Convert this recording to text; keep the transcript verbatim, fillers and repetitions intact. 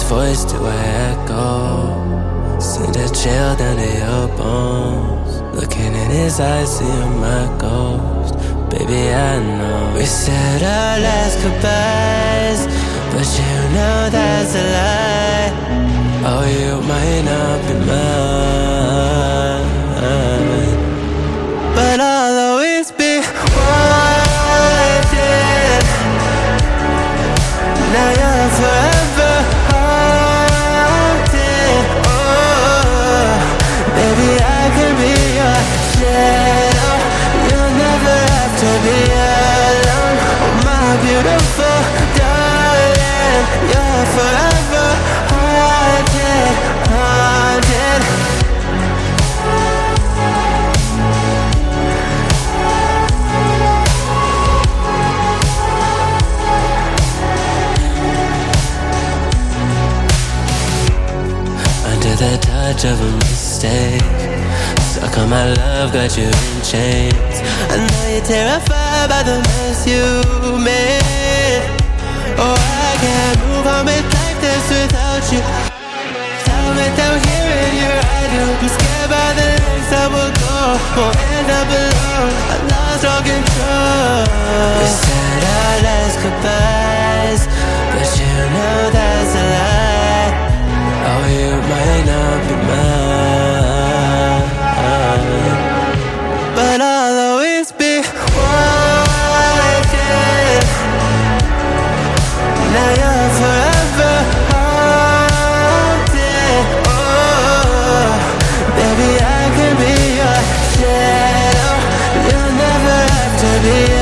voice do I echo? Send a chill down to your bones. Looking in his eyes, seeing my ghost. Baby, I know we said our last goodbyes, but you know that's a lie. Oh, you might not be mine, but I'll always be watching. Now you're forever haunted. Oh, baby, I can be your shadow. You'll never have to be alone. Oh, my beautiful darling, you're forever haunted, haunted. Under the touch of a mistake, stuck on my love, got you in chains. I know you're terrified by the mess you made. Oh, I can't move on with like this without you. Time without hearing your I do. I'm scared by the lengths I will go. Won't end up alone, I lost all control. We said our last goodbyes, but you know that's a lie. Oh, you might not be mine, but I'll always be watching. Now you're forever haunted. Oh, baby, I can be your shadow. You'll never have to be